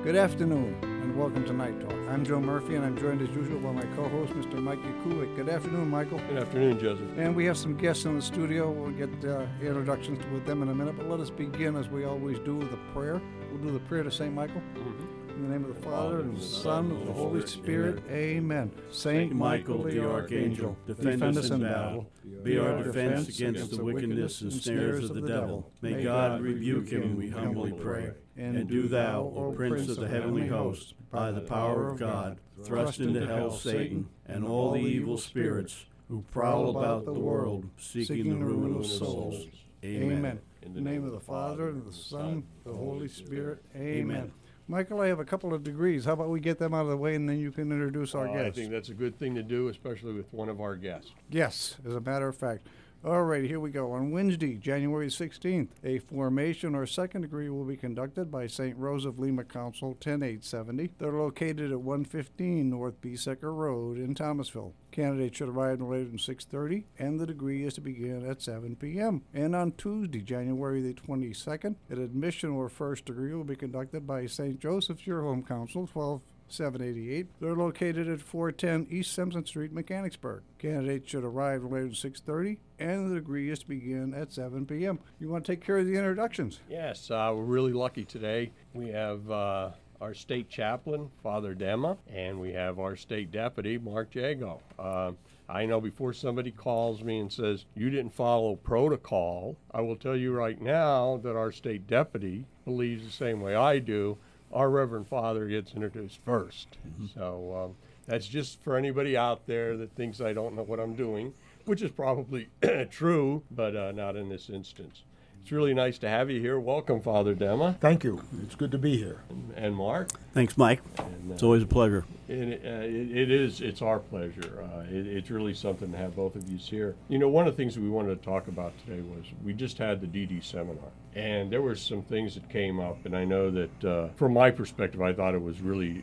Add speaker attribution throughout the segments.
Speaker 1: Good afternoon, and welcome to Night Talk. I'm Joe Murphy, and I'm joined as usual by my co-host, Mr. Mike Yakulik. Good afternoon, Michael.
Speaker 2: Good afternoon, Joseph.
Speaker 1: And we have some guests in the studio. We'll get introductions with them in a minute, but let us begin, as we always do, with a prayer. We'll do the prayer to St. Michael. In the name of the Father, and the Son, and the Holy Spirit. Amen. Saint Michael, the Archangel, defend us in battle.
Speaker 3: Be our defense against the wickedness and snares of the devil. May God rebuke him, we humbly pray. And do thou, O Prince of the heavenly host, by the power of God, thrust into hell Satan and all the evil spirits who prowl about the world, seeking the ruin of souls.
Speaker 1: Amen. In the name of the Father, and the Son, the Holy Spirit. Amen. Michael, I have a couple of degrees. How about we get them out of the way, and then you can introduce our guests?
Speaker 2: I think that's a good thing to do, especially with one of our guests.
Speaker 1: Yes, as a matter of fact. All right, here we go. On Wednesday, January 16th, a formation or second degree will be conducted by St. Rose of Lima Council, 10870. They're located at 115 North Beesecker Road in Thomasville. Candidates should arrive no later than 6:30, and the degree is to begin at 7 p.m. And on Tuesday, January the 22nd, an admission or first degree will be conducted by St. Joseph's Your Home Council, 12788. They're located at 410 East Simpson Street, Mechanicsburg. Candidates should arrive no later than 6:30, and the degree is to begin at 7 p.m. You want to take care of the introductions?
Speaker 2: Yes, we're really lucky today. We have our state chaplain, Father Dema, and we have our state deputy, Mark Jago. I know before somebody calls me and says, you didn't follow protocol, I will tell you right now that our state deputy believes the same way I do. Our Reverend Father gets introduced first. So that's just for anybody out there that thinks I don't know what I'm doing, which is probably true, but not in this instance. It's really nice to have you here. Welcome, Father Dema.
Speaker 4: Thank you. It's good to be here.
Speaker 2: And Mark.
Speaker 3: Thanks, Mike.
Speaker 2: And,
Speaker 3: It's always a pleasure.
Speaker 2: It's our pleasure. It's really something to have both of you here. You know, one of the things we wanted to talk about today was we just had the DD seminar, and there were some things that came up, and I know that from my perspective, I thought it was really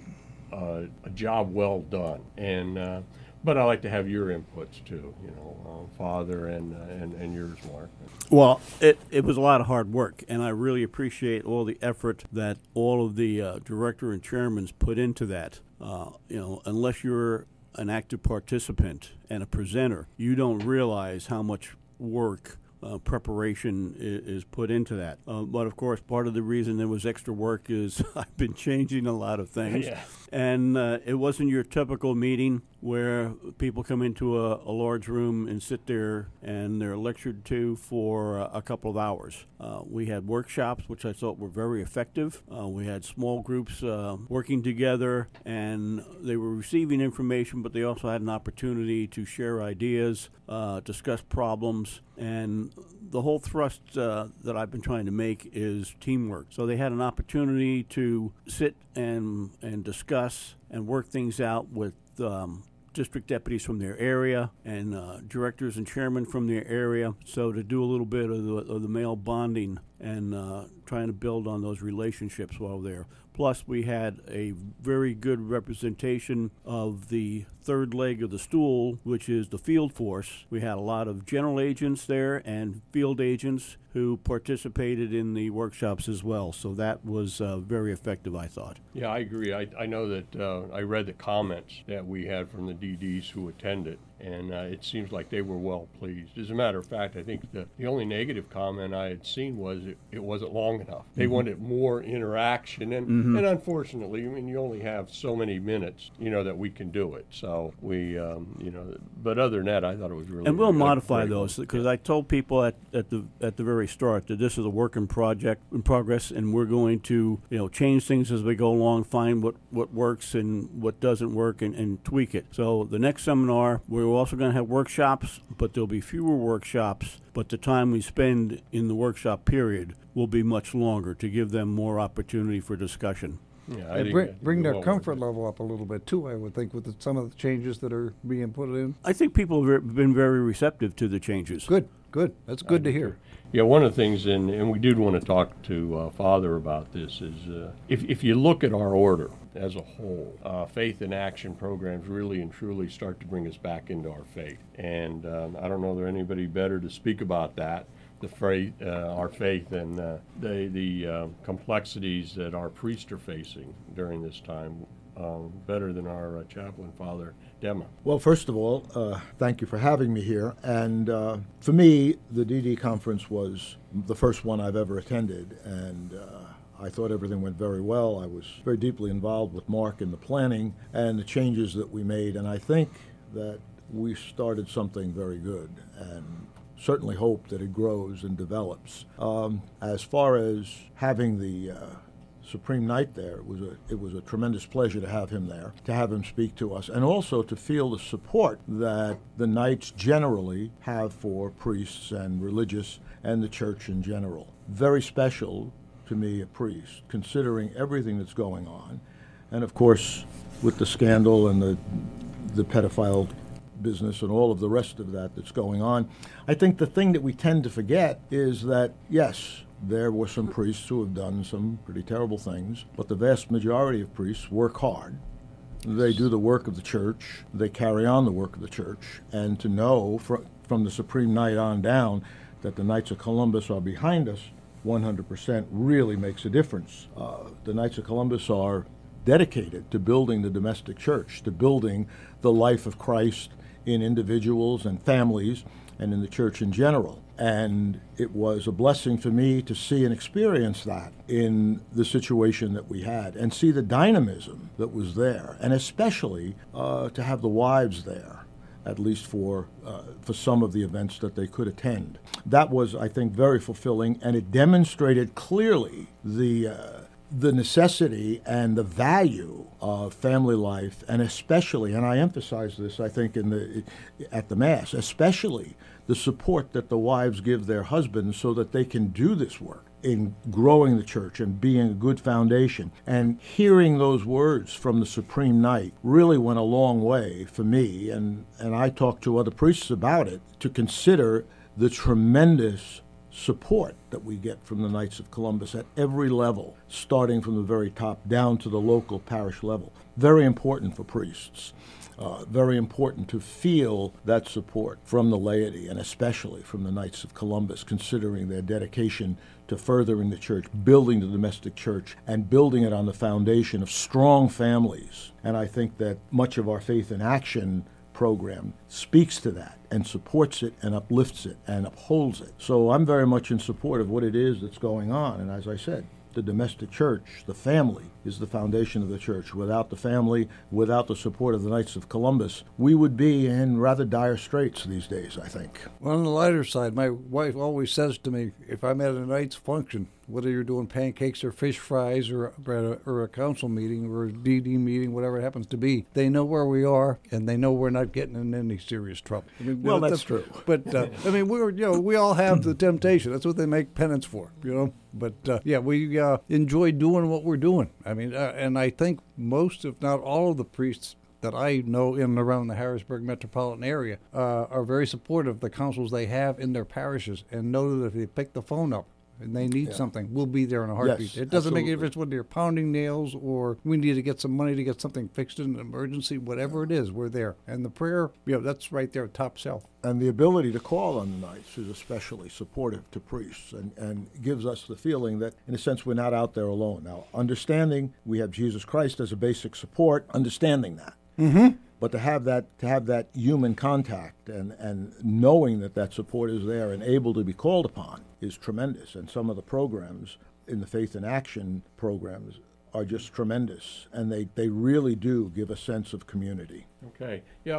Speaker 2: a job well done. And but I like to have your inputs too, you know, Father and yours, Mark.
Speaker 3: Well, it was a lot of hard work, and I really appreciate all the effort that all of the director and chairmen put into that. You know, unless you're an active participant and a presenter, you don't realize how much work preparation is put into that. But of course, part of the reason there was extra work is I've been changing a lot of things.
Speaker 2: Yeah.
Speaker 3: And it wasn't your typical meeting where people come into a large room and sit there and they're lectured to for a couple of hours. We had workshops, which I thought were very effective. We had small groups working together, and they were receiving information, but they also had an opportunity to share ideas, discuss problems, and the whole thrust that I've been trying to make is teamwork. So they had an opportunity to sit and discuss and work things out with district deputies from their area and directors and chairmen from their area. So to do a little bit of the male bonding and trying to build on those relationships while there. Plus, we had a very good representation of the third leg of the stool, which is the field force. We had a lot of general agents there and field agents who participated in the workshops as well. So that was very effective, I thought.
Speaker 2: Yeah, I agree. I know that I read the comments that we had from the DDs who attended, and it seems like they were well pleased. As a matter of fact, I think the only negative comment I had seen was it wasn't long enough. They wanted more interaction, and unfortunately, I mean, you only have so many minutes, you know, that we can do it. So we, you know, but other than that, I thought it was really.
Speaker 3: And we'll modify
Speaker 2: great
Speaker 3: those because I told people at the very start that this is a work in progress, and we're going to, you know, change things as we go along, find what works and what doesn't work, and tweak it. So the next seminar, we're also going to have workshops, but there'll be fewer workshops. But the time we spend in the workshop period will be much longer to give them more opportunity for discussion.
Speaker 2: Yeah,
Speaker 1: And bring their comfort level up a little bit, too, I would think, with some of the changes that are being put in.
Speaker 3: I think people have been very receptive to the changes.
Speaker 1: Good. That's good to hear.
Speaker 2: Yeah, one of the things, and we did want to talk to Father about this, is if you look at our order as a whole, faith in action programs really and truly start to bring us back into our faith. And I don't know if there's anybody better to speak about that our faith and the complexities that our priests are facing during this time better than our chaplain, Father Dema.
Speaker 4: Well, first of all, thank you for having me here. And for me, the DD conference was the first one I've ever attended, and I thought everything went very well. I was very deeply involved with Mark in the planning and the changes that we made, and I think that we started something very good, and certainly hope that it grows and develops. As far as having the Supreme Knight there, it was a tremendous pleasure to have him there, to have him speak to us, and also to feel the support that the Knights generally have for priests and religious and the church in general. Very special to me, a priest, considering everything that's going on, and of course, with the scandal and the pedophile business and all of the rest of that that's going on. I think the thing that we tend to forget is that, yes, there were some priests who have done some pretty terrible things, but the vast majority of priests work hard. They do the work of the church. They carry on the work of the church. And to know from the Supreme Knight on down that the Knights of Columbus are behind us 100% really makes a difference. The Knights of Columbus are dedicated to building the domestic church, to building the life of Christ in individuals and families and in the church in general. And it was a blessing for me to see and experience that in the situation that we had and see the dynamism that was there, and especially to have the wives there, at least for some of the events that they could attend. That was, I think, very fulfilling, and it demonstrated clearly the necessity and the value of family life, and especially, and I emphasize this, I think, at the Mass, especially the support that the wives give their husbands so that they can do this work in growing the church and being a good foundation. And hearing those words from the Supreme Knight really went a long way for me, and I talked to other priests about it, to consider the tremendous support that we get from the Knights of Columbus at every level, starting from the very top down to the local parish level. Very important for priests. Very important to feel that support from the laity, and especially from the Knights of Columbus, considering their dedication to furthering the church, building the domestic church, and building it on the foundation of strong families. And I think that much of our Faith in Action program speaks to that and supports it and uplifts it and upholds it. So I'm very much in support of what it is that's going on. And as I said, the domestic church, the family, is the foundation of the church. Without the family, without the support of the Knights of Columbus, we would be in rather dire straits these days, I think.
Speaker 1: Well, on the lighter side, my wife always says to me, if I'm at a Knights function, whether you're doing pancakes or fish fries or a council meeting or a DD meeting, whatever it happens to be, they know where we are, and they know we're not getting in any serious trouble. I mean,
Speaker 4: well, that's true.
Speaker 1: But I mean, we all have the temptation. That's what they make penance for, But yeah, we enjoy doing what we're doing. I mean, and I think most, if not all, of the priests that I know in and around the Harrisburg metropolitan area are very supportive of the councils they have in their parishes, and know that if they pick the phone up and they need something, we'll be there in a heartbeat.
Speaker 4: Yes,
Speaker 1: it doesn't make
Speaker 4: absolutely.
Speaker 1: any difference whether you're pounding nails or we need to get some money to get something fixed in an emergency. Whatever it is, we're there. And the prayer, that's right there, top shelf.
Speaker 4: And the ability to call on the Knights is especially supportive to priests, and gives us the feeling that, in a sense, we're not out there alone. Now, understanding we have Jesus Christ as a basic support, understanding that.
Speaker 1: Mm-hmm.
Speaker 4: But to have that human contact and knowing that support is there and able to be called upon is tremendous. And some of the programs in the Faith in Action programs are just tremendous, and they really do give a sense of community.
Speaker 2: Okay. Yeah,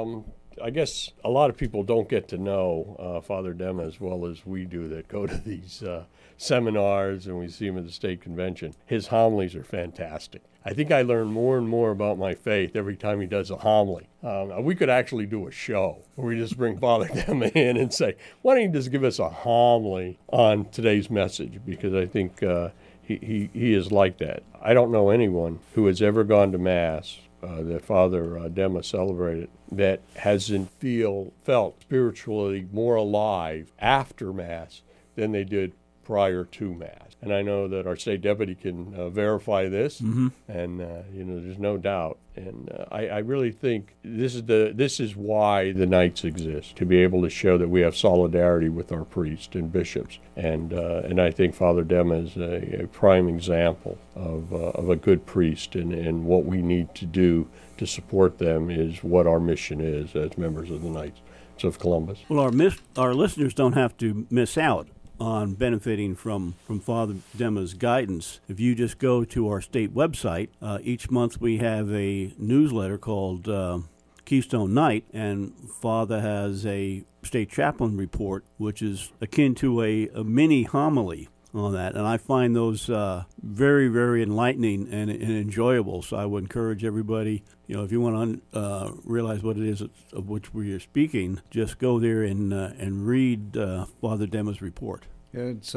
Speaker 2: I guess a lot of people don't get to know Father Dema as well as we do that go to these seminars and we see him at the state convention. His homilies are fantastic. I think I learn more and more about my faith every time he does a homily. We could actually do a show where we just bring Father Dema in and say, why don't you just give us a homily on today's message? Because I think he is like that. I don't know anyone who has ever gone to Mass that Father Dema celebrated that hasn't felt spiritually more alive after Mass than they did prior to Mass. And I know that our state deputy can verify this, and there's no doubt. And I really think this is why the Knights exist, to be able to show that we have solidarity with our priests and bishops. And I think Father Dema is a prime example of a good priest, and what we need to do to support them is what our mission is as members of the Knights of Columbus.
Speaker 3: Well, our listeners don't have to miss out on benefiting from Father Dema's guidance. If you just go to our state website, each month we have a newsletter called Keystone Night, and Father has a state chaplain report, which is akin to a mini homily on that, and I find those very, very enlightening and enjoyable. So I would encourage everybody, if you want to realize what it is of which we are speaking, just go there and read Father Dema's report.
Speaker 1: It's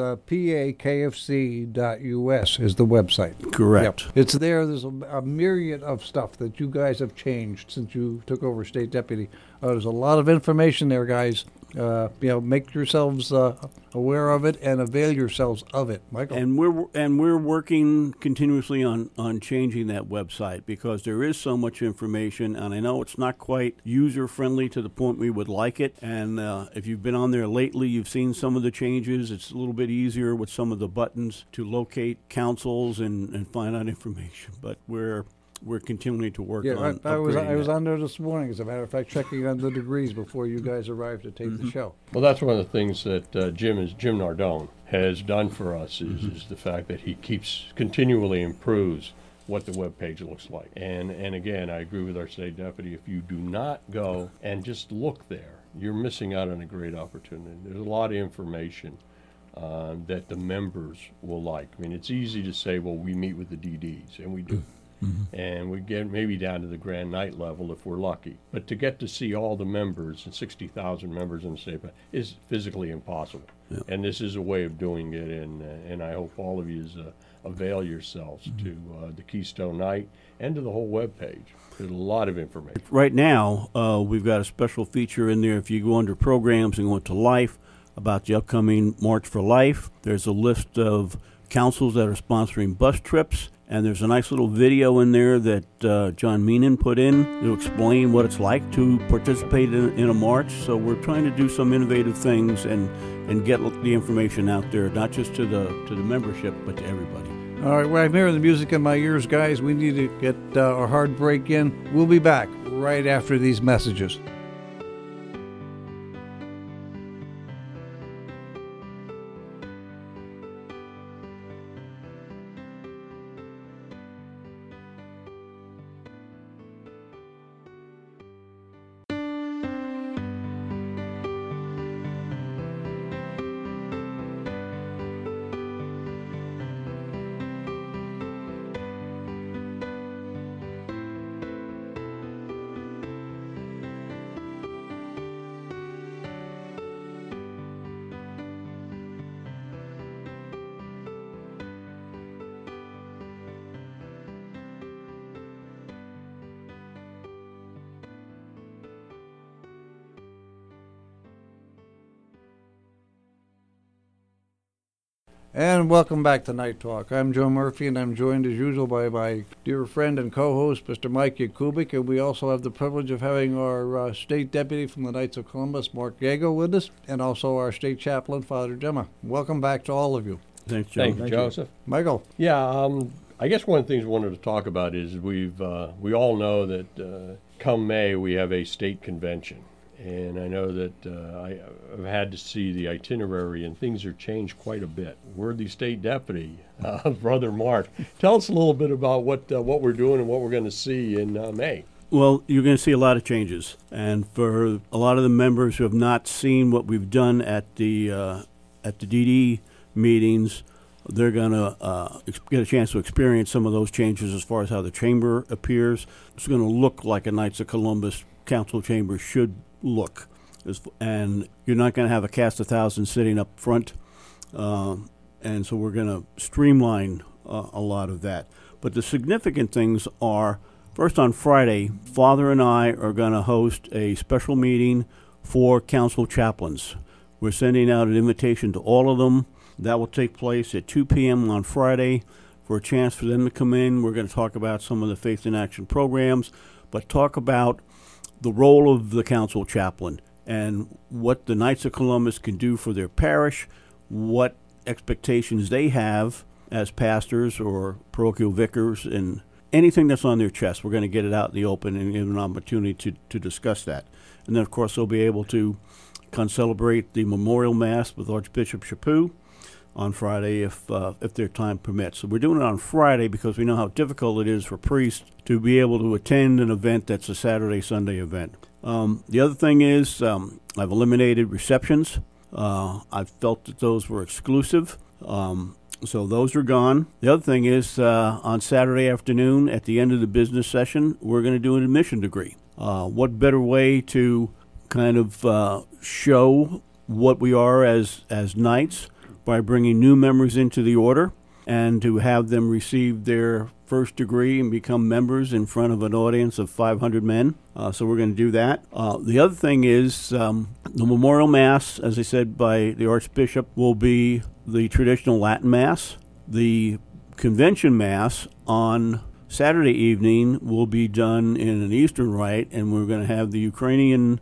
Speaker 1: pakfc.us is the website.
Speaker 3: Correct.
Speaker 1: Yep. It's there. There's a myriad of stuff that you guys have changed since you took over state deputy. There's a lot of information there, guys. Make yourselves aware of it and avail yourselves of it, Michael.
Speaker 3: And we're working continuously on changing that website, because there is so much information, and I know it's not quite user friendly to the point we would like it. And if you've been on there lately, you've seen some of the changes. It's a little bit easier with some of the buttons to locate councils and find out information. But we're continuing to work on upgrading
Speaker 1: I was
Speaker 3: that.
Speaker 1: on there this morning, as a matter of fact, checking on the degrees before you guys arrived to tape the show.
Speaker 2: Well, that's one of the things that Jim Nardone has done for us is the fact that he continually improves what the web page looks like. And again, I agree with our state deputy. If you do not go and just look there, you're missing out on a great opportunity. There's a lot of information that the members will like. I mean, it's easy to say, well, we meet with the DDs, and we do. And we get maybe down to the Grand Night level if we're lucky. But to get to see all the members, and 60,000 members in the state, is physically impossible. Yeah. And this is a way of doing it, and I hope all of you avail yourselves to the Keystone Night and to the whole web page. There's a lot of information.
Speaker 3: Right now, we've got a special feature in there. If you go under programs and go into Life, about the upcoming March for Life, there's a list of councils that are sponsoring bus trips. And there's a nice little video in there that John Meenan put in to explain what it's like to participate in a march. So we're trying to do some innovative things and get the information out there, not just to the membership, but to everybody.
Speaker 1: All right, well, I'm hearing the music in my ears, guys. We need to get our hard break in. We'll be back right after these messages. And welcome back to Night Talk. I'm Joe Murphy, and I'm joined as usual by my dear friend and co-host, Mr. Mike Yakubik, and we also have the privilege of having our state deputy from the Knights of Columbus, Mark Yago, with us, and also our state chaplain, Father Dema. Welcome back to all of you.
Speaker 3: Thanks, Joe.
Speaker 2: Thank you, Joseph.
Speaker 1: Michael.
Speaker 2: Yeah, I guess one of the things we wanted to talk about is we all know that come May we have a state convention. And I know that I've had to see the itinerary, and things are changed quite a bit. Worthy State Deputy, Brother Mark, tell us a little bit about what we're doing and what we're going to see in May.
Speaker 3: Well, you're going to see a lot of changes. And for a lot of the members who have not seen what we've done at the DD meetings, they're going to get a chance to experience some of those changes as far as how the chamber appears. It's going to look like a Knights of Columbus council chamber should look, and you're not going to have a cast of thousands sitting up front, and so we're going to streamline a lot of that. But the significant things are, first, on Friday, Father and I are going to host a special meeting for council chaplains. We're sending out an invitation to all of them. That will take place at 2 p.m. on Friday for a chance for them to come in. We're going to talk about some of the Faith in Action programs, but talk about the role of the council chaplain and what the Knights of Columbus can do for their parish, what expectations they have as pastors or parochial vicars, and anything that's on their chest. We're going to get it out in the open and give them an opportunity to discuss that. And then, of course, they'll be able to celebrate the memorial mass with Archbishop Chaput on Friday if their time permits. So we're doing it on Friday because we know how difficult it is for priests to be able to attend an event that's a Saturday, Sunday event. The other thing is I've eliminated receptions. I felt that those were exclusive. So those are gone. The other thing is on Saturday afternoon at the end of the business session, we're going to do an admission degree. What better way to kind of show what we are as knights by bringing new members into the order and to have them receive their first degree and become members in front of an audience of 500 men. So we're going to do that. The other thing is the memorial mass, as I said, by the Archbishop, will be the traditional Latin Mass. The convention mass on Saturday evening will be done in an Eastern Rite, and we're going to have the Ukrainian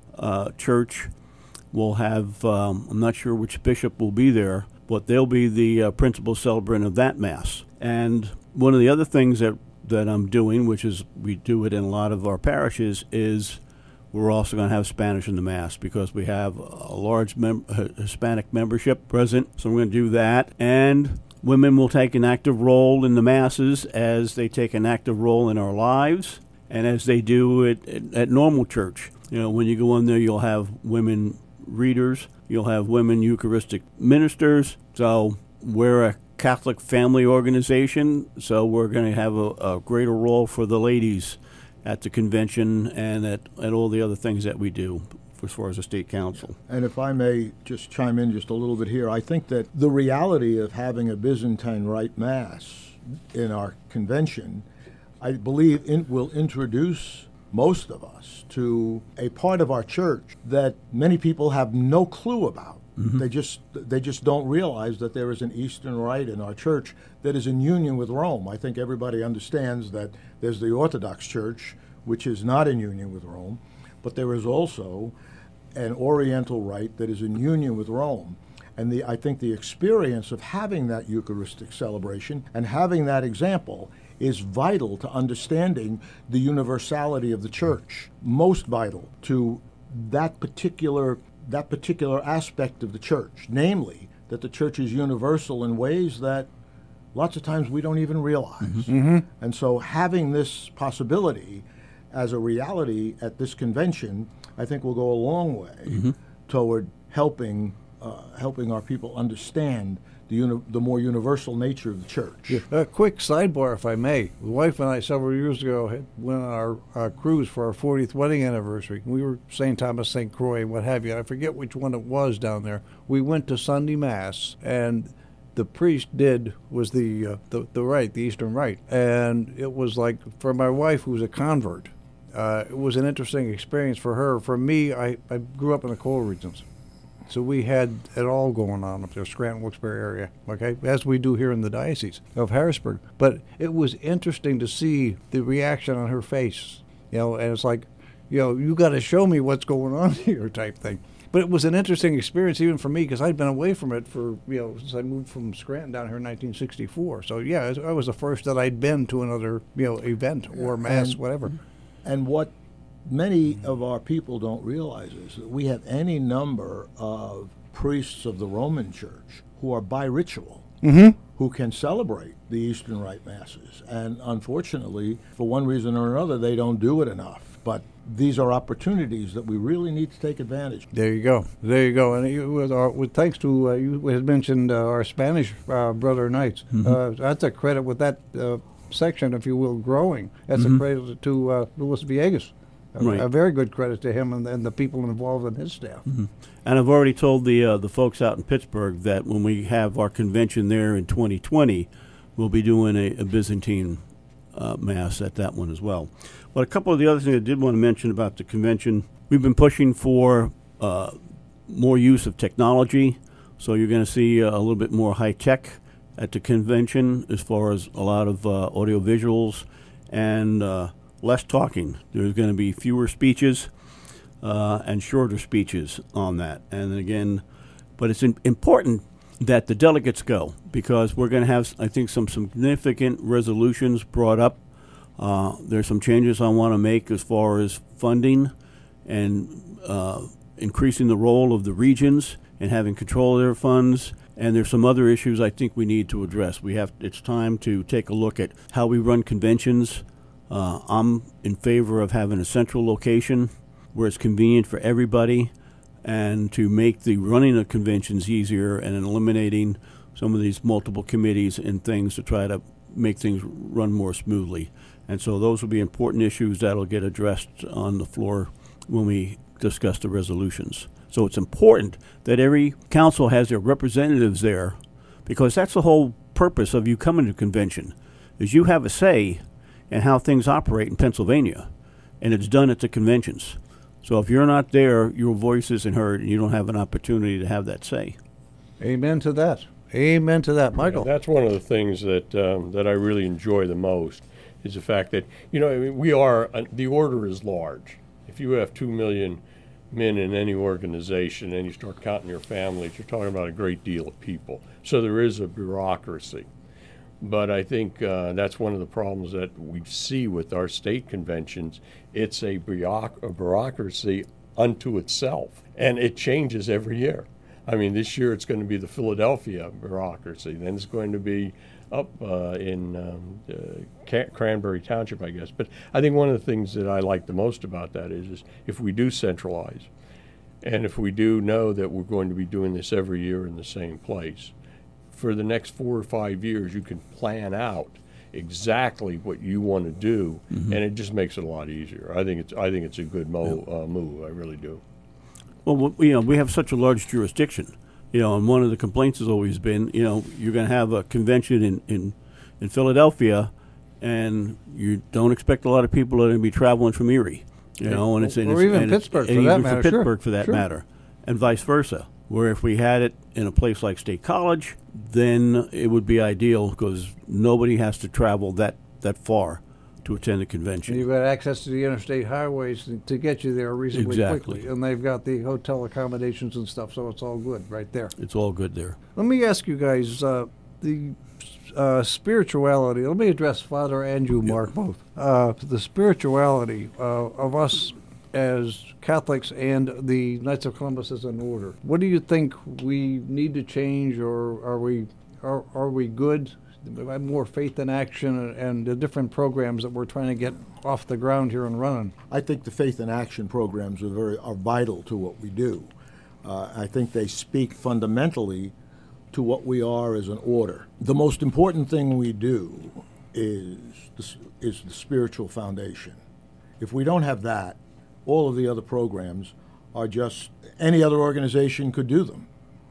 Speaker 3: church. We'll have, I'm not sure which bishop will be there, but they'll be the principal celebrant of that Mass. And one of the other things that I'm doing, which is we do it in a lot of our parishes, is we're also going to have Spanish in the Mass because we have a large Hispanic membership present. So we're going to do that. And women will take an active role in the Masses as they take an active role in our lives and as they do at normal church. You know, when you go in there, you'll have women readers, you'll have women Eucharistic ministers. So we're a Catholic family organization, so we're going to have a greater role for the ladies at the convention and at all the other things that we do as far as the state council.
Speaker 4: And if I may just chime in just a little bit here, I think that the reality of having a Byzantine Rite Mass in our convention, I believe will introduce most of us to a part of our church that many people have no clue about. Mm-hmm. They just don't realize that there is an Eastern Rite in our church that is in union with Rome. I think everybody understands that there's the Orthodox Church, which is not in union with Rome, but there is also an Oriental Rite that is in union with Rome. And I think the experience of having that Eucharistic celebration and having that example is vital to understanding the universality of the church, most vital to that particular aspect of the church, namely that the church is universal in ways that lots of times we don't even realize. Mm-hmm. And so having this possibility as a reality at this convention, I think will go a long way toward helping our people understand the more universal nature of the church.
Speaker 1: Yeah. A quick sidebar, if I may. The wife and I, several years ago, went on our cruise for our 40th wedding anniversary. We were St. Thomas, St. Croix, what have you. I forget which one it was down there. We went to Sunday Mass, and the priest was the rite, the Eastern Rite. And it was like, for my wife, who was a convert, it was an interesting experience for her. For me, I grew up in the coal regions. So we had it all going on up there, Scranton, Wilkes-Barre area, okay, as we do here in the Diocese of Harrisburg. But it was interesting to see the reaction on her face, and it's like, you got to show me what's going on here type thing. But it was an interesting experience even for me because I'd been away from it for, since I moved from Scranton down here in 1964. So, yeah, I was the first that I'd been to another, event or mass, whatever.
Speaker 4: And what many of our people don't realize is that we have any number of priests of the Roman Church who are bi-ritual, who can celebrate the Eastern Rite Masses. And unfortunately, for one reason or another, they don't do it enough. But these are opportunities that we really need to take advantage of.
Speaker 1: There you go. And with thanks to, you had mentioned our Spanish brother Knights. That's a credit with that section, if you will, growing. That's a credit to Luis Villegas.
Speaker 3: Right.
Speaker 1: A very good credit to him and the people involved in his staff.
Speaker 3: And I've already told the folks out in Pittsburgh that when we have our convention there in 2020, we'll be doing a Byzantine Mass at that one as well. But a couple of the other things I did want to mention about the convention, we've been pushing for more use of technology. So you're going to see a little bit more high tech at the convention as far as a lot of audio visuals and less talking. There's going to be fewer speeches and shorter speeches on that. And again, but it's important that the delegates go, because we're going to have, I think, some significant resolutions brought up. There's some changes I want to make as far as funding and increasing the role of the regions and having control of their funds. And there's some other issues I think we need to address. It's time to take a look at how we run conventions. I'm in favor of having a central location where it's convenient for everybody, and to make the running of conventions easier and eliminating some of these multiple committees and things to try to make things run more smoothly. And so those will be important issues that will get addressed on the floor when we discuss the resolutions. So it's important that every council has their representatives there, because that's the whole purpose of you coming to convention, is you have a say in how things operate in Pennsylvania, and it's done at the conventions. So if you're not there, your voice isn't heard, and you don't have an opportunity to have that say.
Speaker 1: Amen to that. Amen to that. Michael?
Speaker 2: That's one of the things that I really enjoy the most, is the fact that, I mean, the order is large. If you have 2 million men in any organization and you start counting your families, you're talking about a great deal of people. So there is a bureaucracy. But I think that's one of the problems that we see with our state conventions. It's a bureaucracy unto itself, and it changes every year. I mean, this year it's going to be the Philadelphia bureaucracy. Then it's going to be up in Cranberry Township, I guess. But I think one of the things that I like the most about that is if we do centralize, and if we do know that we're going to be doing this every year in the same place, for the next 4 or 5 years, you can plan out exactly what you want to do, and it just makes it a lot easier. I think it's a good move. I really do.
Speaker 3: Well, we have such a large jurisdiction, and one of the complaints has always been, you're going to have a convention in Philadelphia, and you don't expect a lot of people that are going to be traveling from Erie, and it's
Speaker 1: or even Pittsburgh, for that matter.
Speaker 3: Pittsburgh, for that matter, and vice versa. Where if we had it in a place like State College, then it would be ideal, because nobody has to travel that far to attend a convention.
Speaker 1: And you've got access to the interstate highways to get you there reasonably quickly. And they've got the hotel accommodations and stuff, so it's all good right there.
Speaker 3: It's all good there.
Speaker 1: Let me ask you guys, the spirituality, let me address Father and you, Mark, both. The spirituality of us as Catholics and the Knights of Columbus as an order. What do you think we need to change, or are we good? More faith in action and the different programs that we're trying to get off the ground here and running.
Speaker 4: I think the faith in action programs are vital to what we do. I think they speak fundamentally to what we are as an order. The most important thing we do is the spiritual foundation. If we don't have that, all of the other programs are just, any other organization could do them.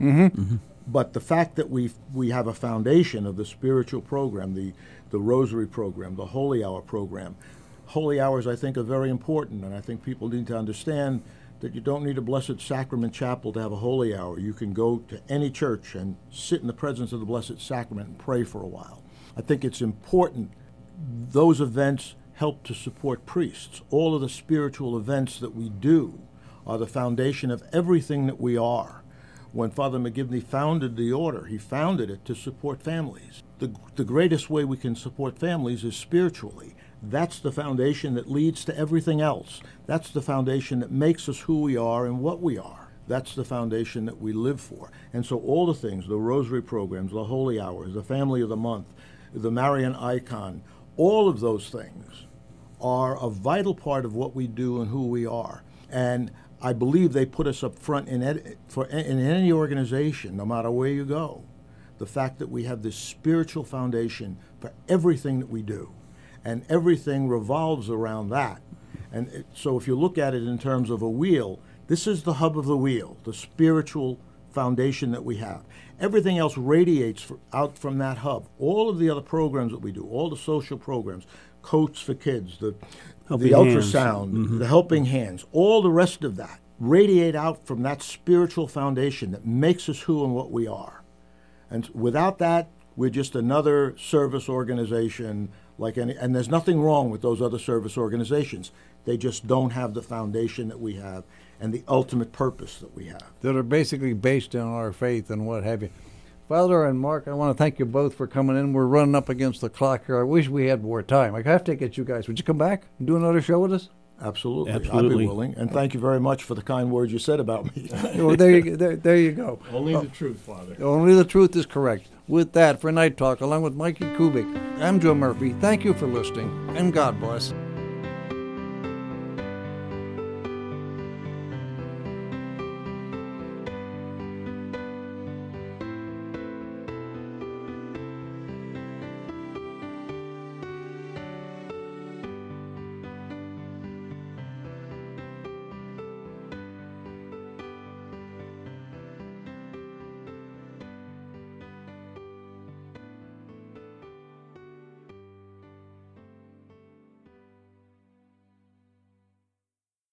Speaker 4: But the fact that we have a foundation of the spiritual program, the Rosary program, the Holy Hour program. Holy Hours, I think, are very important, and I think people need to understand that you don't need a Blessed Sacrament chapel to have a Holy Hour. You can go to any church and sit in the presence of the Blessed Sacrament and pray for a while. I think it's important. Those events help to support priests. All of the spiritual events that we do are the foundation of everything that we are. When Father McGivney founded the order, he founded it to support families. The greatest way we can support families is spiritually. That's the foundation that leads to everything else. That's the foundation that makes us who we are and what we are. That's the foundation that we live for. And so all the things, the Rosary programs, the Holy Hours, the Family of the Month, the Marian Icon, all of those things are a vital part of what we do and who we are. And I believe they put us up front in any organization, no matter where you go. The fact that we have this spiritual foundation for everything that we do, and everything revolves around that. And so if you look at it in terms of a wheel, this is the hub of the wheel, the spiritual foundation that we have. Everything else radiates out from that hub. All of the other programs that we do, all the social programs, Coats for Kids, the ultrasound, the Helping Hands, all the rest of that radiate out from that spiritual foundation that makes us who and what we are. And without that, we're just another service organization like any, and there's nothing wrong with those other service organizations. They just don't have the foundation that we have and the ultimate purpose that we have.
Speaker 1: That are basically based on our faith and what have you. Father and Mark, I want to thank you both for coming in. We're running up against the clock here. I wish we had more time. I have to get you guys. Would you come back and do another show with us?
Speaker 4: Absolutely. I'd
Speaker 3: Absolutely.
Speaker 4: be willing. And thank you very much for the kind words you said about me.
Speaker 1: Well, there you go.
Speaker 2: Only the truth, Father.
Speaker 1: Only the truth is correct. With that, for Night Talk, along with Mikey Kubik, I'm Joe Murphy. Thank you for listening, and God bless.